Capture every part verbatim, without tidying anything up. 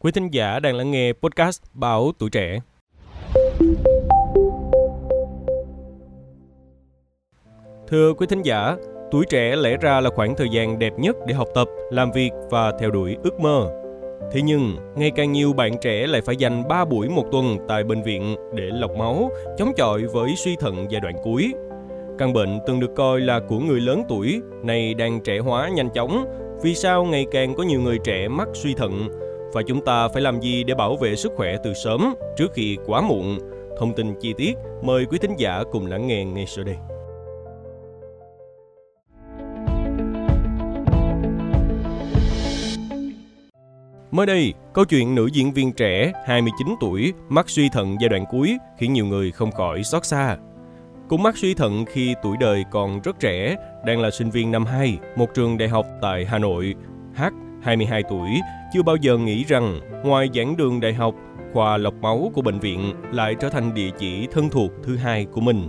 Quý thính giả đang lắng nghe podcast Báo Tuổi Trẻ. Thưa quý thính giả, tuổi trẻ lẽ ra là khoảng thời gian đẹp nhất để học tập, làm việc và theo đuổi ước mơ. Thế nhưng, ngày càng nhiều bạn trẻ lại phải dành ba buổi một tuần tại bệnh viện để lọc máu, chống chọi với suy thận giai đoạn cuối. Căn bệnh từng được coi là của người lớn tuổi, nay đang trẻ hóa nhanh chóng. Vì sao ngày càng có nhiều người trẻ mắc suy thận? Và chúng ta phải làm gì để bảo vệ sức khỏe từ sớm, trước khi quá muộn? Thông tin chi tiết, mời quý thính giả cùng lắng nghe ngay sau đây. Mới đây, câu chuyện nữ diễn viên trẻ hai mươi chín tuổi mắc suy thận giai đoạn cuối khiến nhiều người không khỏi xót xa. Cũng mắc suy thận khi tuổi đời còn rất trẻ, đang là sinh viên năm hai, một trường đại học tại Hà Nội. H, hai mươi hai tuổi, chưa bao giờ nghĩ rằng ngoài giảng đường đại học, khoa lọc máu của bệnh viện lại trở thành địa chỉ thân thuộc thứ hai của mình.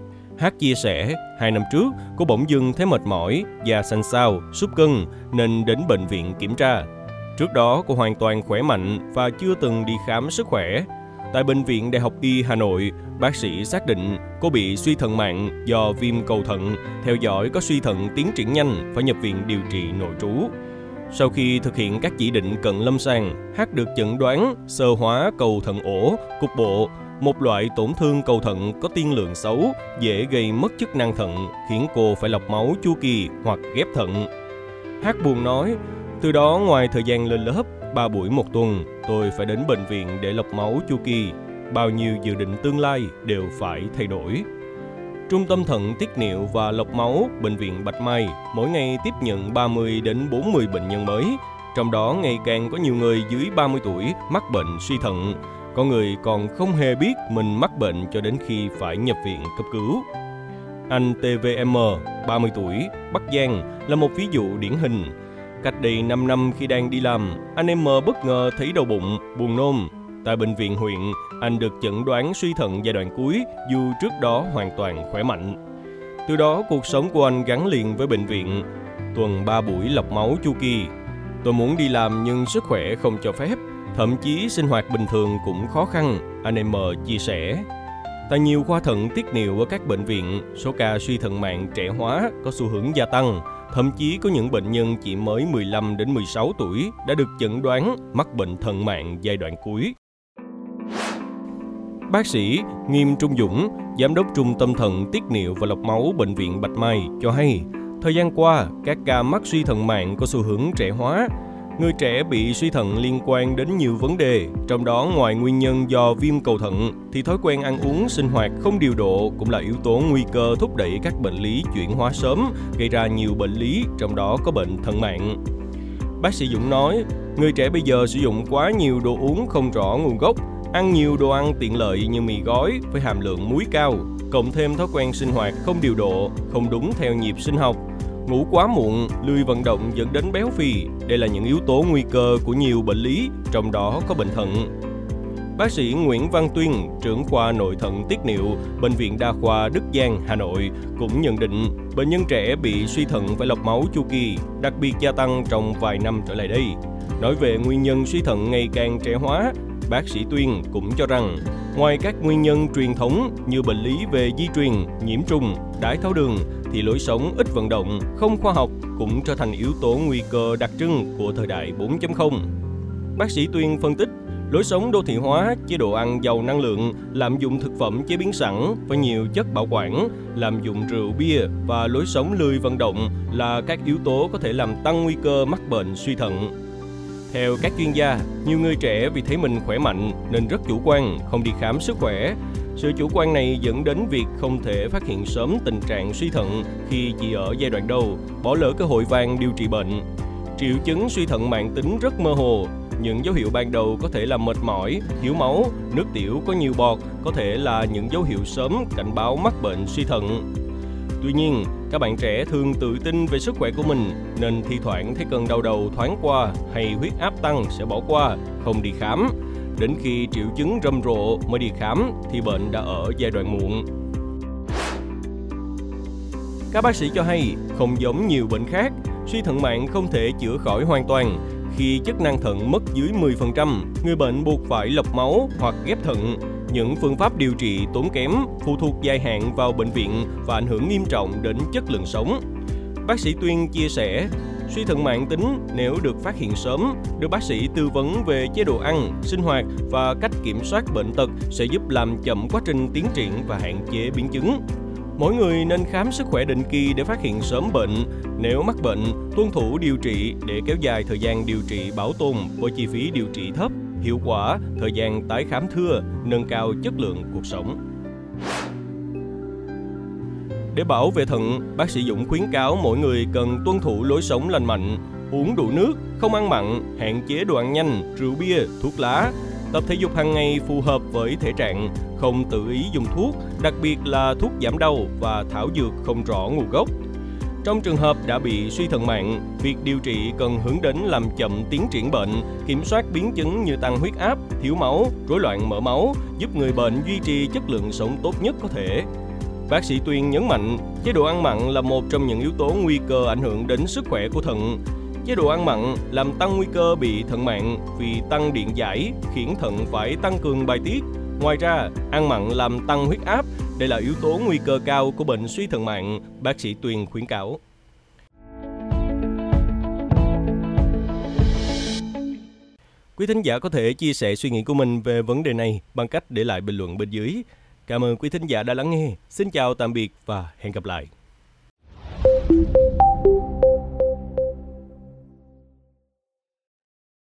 H chia sẻ, hai năm trước, cô bỗng dưng thấy mệt mỏi, da xanh xao, sút cân nên đến bệnh viện kiểm tra. Trước đó, cô hoàn toàn khỏe mạnh và chưa từng đi khám sức khỏe. Tại Bệnh viện Đại học Y Hà Nội, bác sĩ xác định cô bị suy thận mạng do viêm cầu thận, theo dõi có suy thận tiến triển nhanh, phải nhập viện điều trị nội trú. Sau khi thực hiện các chỉ định cận lâm sàng, H được chẩn đoán xơ hóa cầu thận ổ, cục bộ, một loại tổn thương cầu thận có tiên lượng xấu, dễ gây mất chức năng thận, khiến cô phải lọc máu chu kỳ hoặc ghép thận. H buồn nói, từ đó ngoài thời gian lên lớp, ba buổi một tuần, tôi phải đến bệnh viện để lọc máu chu kỳ. Bao nhiêu dự định tương lai đều phải thay đổi. Trung tâm thận tiết niệu và lọc máu Bệnh viện Bạch Mai mỗi ngày tiếp nhận ba mươi đến bốn mươi bệnh nhân mới. Trong đó ngày càng có nhiều người dưới ba mươi tuổi mắc bệnh suy thận. Có người còn không hề biết mình mắc bệnh cho đến khi phải nhập viện cấp cứu. Anh tê vê em, ba mươi tuổi, Bắc Giang là một ví dụ điển hình. Cách đây năm năm khi đang đi làm, anh em bất ngờ thấy đau bụng, buồn nôn. Tại bệnh viện huyện, anh được chẩn đoán suy thận giai đoạn cuối dù trước đó hoàn toàn khỏe mạnh. Từ đó, cuộc sống của anh gắn liền với bệnh viện. Tuần ba buổi lọc máu chu kỳ. Tôi muốn đi làm nhưng sức khỏe không cho phép. Thậm chí sinh hoạt bình thường cũng khó khăn, anh em chia sẻ. Tại nhiều khoa thận tiết niệu ở các bệnh viện, số ca suy thận mạng trẻ hóa có xu hướng gia tăng. Thậm chí có những bệnh nhân chỉ mới mười lăm đến mười sáu tuổi đã được chẩn đoán mắc bệnh thận mạng giai đoạn cuối. Bác sĩ Nghiêm Trung Dũng, Giám đốc Trung tâm thận tiết niệu và lọc máu Bệnh viện Bạch Mai cho hay, thời gian qua, các ca mắc suy thận mạng có xu hướng trẻ hóa. Người trẻ bị suy thận liên quan đến nhiều vấn đề, trong đó ngoài nguyên nhân do viêm cầu thận, thì thói quen ăn uống, sinh hoạt không điều độ cũng là yếu tố nguy cơ thúc đẩy các bệnh lý chuyển hóa sớm, gây ra nhiều bệnh lý, trong đó có bệnh thận mạng. Bác sĩ Dũng nói, người trẻ bây giờ sử dụng quá nhiều đồ uống không rõ nguồn gốc, ăn nhiều đồ ăn tiện lợi như mì gói với hàm lượng muối cao, cộng thêm thói quen sinh hoạt không điều độ, không đúng theo nhịp sinh học. Ngủ quá muộn, lười vận động dẫn đến béo phì, đây là những yếu tố nguy cơ của nhiều bệnh lý, trong đó có bệnh thận. Bác sĩ Nguyễn Văn Tuyên, trưởng khoa nội thận tiết niệu, Bệnh viện Đa khoa Đức Giang, Hà Nội, cũng nhận định bệnh nhân trẻ bị suy thận phải lọc máu chu kỳ, đặc biệt gia tăng trong vài năm trở lại đây. Nói về nguyên nhân suy thận ngày càng trẻ hóa, bác sĩ Tuyên cũng cho rằng, ngoài các nguyên nhân truyền thống như bệnh lý về di truyền, nhiễm trùng, đái tháo đường, thì lối sống ít vận động, không khoa học cũng trở thành yếu tố nguy cơ đặc trưng của thời đại bốn chấm không. Bác sĩ Tuyên phân tích, lối sống đô thị hóa, chế độ ăn giàu năng lượng, lạm dụng thực phẩm chế biến sẵn với nhiều chất bảo quản, lạm dụng rượu bia và lối sống lười vận động là các yếu tố có thể làm tăng nguy cơ mắc bệnh suy thận. Theo các chuyên gia, nhiều người trẻ vì thấy mình khỏe mạnh nên rất chủ quan, không đi khám sức khỏe. Sự chủ quan này dẫn đến việc không thể phát hiện sớm tình trạng suy thận khi chỉ ở giai đoạn đầu, bỏ lỡ cơ hội vàng điều trị bệnh. Triệu chứng suy thận mãn tính rất mơ hồ. Những dấu hiệu ban đầu có thể là mệt mỏi, thiếu máu, nước tiểu có nhiều bọt, có thể là những dấu hiệu sớm cảnh báo mắc bệnh suy thận. Tuy nhiên, các bạn trẻ thường tự tin về sức khỏe của mình nên thi thoảng thấy cơn đau đầu thoáng qua hay huyết áp tăng sẽ bỏ qua, không đi khám. Đến khi triệu chứng rầm rộ mới đi khám thì bệnh đã ở giai đoạn muộn. Các bác sĩ cho hay, không giống nhiều bệnh khác, suy thận mạng không thể chữa khỏi hoàn toàn. Khi chức năng thận mất dưới mười phần trăm, người bệnh buộc phải lọc máu hoặc ghép thận. Những phương pháp điều trị tốn kém, phụ thuộc dài hạn vào bệnh viện và ảnh hưởng nghiêm trọng đến chất lượng sống. Bác sĩ Tuyên chia sẻ, suy thận mãn tính nếu được phát hiện sớm, được bác sĩ tư vấn về chế độ ăn, sinh hoạt và cách kiểm soát bệnh tật sẽ giúp làm chậm quá trình tiến triển và hạn chế biến chứng. Mỗi người nên khám sức khỏe định kỳ để phát hiện sớm bệnh. Nếu mắc bệnh, tuân thủ điều trị để kéo dài thời gian điều trị bảo tồn với chi phí điều trị thấp, hiệu quả, thời gian tái khám thưa, nâng cao chất lượng cuộc sống. Để bảo vệ thận, bác sĩ Dũng khuyến cáo mỗi người cần tuân thủ lối sống lành mạnh, uống đủ nước, không ăn mặn, hạn chế đồ ăn nhanh, rượu bia, thuốc lá, tập thể dục hàng ngày phù hợp với thể trạng, không tự ý dùng thuốc, đặc biệt là thuốc giảm đau và thảo dược không rõ nguồn gốc. Trong trường hợp đã bị suy thận mạn, việc điều trị cần hướng đến làm chậm tiến triển bệnh, kiểm soát biến chứng như tăng huyết áp, thiếu máu, rối loạn mỡ máu, giúp người bệnh duy trì chất lượng sống tốt nhất có thể. Bác sĩ Tuyên nhấn mạnh, chế độ ăn mặn là một trong những yếu tố nguy cơ ảnh hưởng đến sức khỏe của thận. Chế độ ăn mặn làm tăng nguy cơ bị thận mạn vì tăng điện giải, khiến thận phải tăng cường bài tiết. Ngoài ra, ăn mặn làm tăng huyết áp. Đây là yếu tố nguy cơ cao của bệnh suy thận mạn, bác sĩ Tuyên khuyến cáo. Quý thính giả có thể chia sẻ suy nghĩ của mình về vấn đề này bằng cách để lại bình luận bên dưới. Cảm ơn quý thính giả đã lắng nghe. Xin chào tạm biệt và hẹn gặp lại.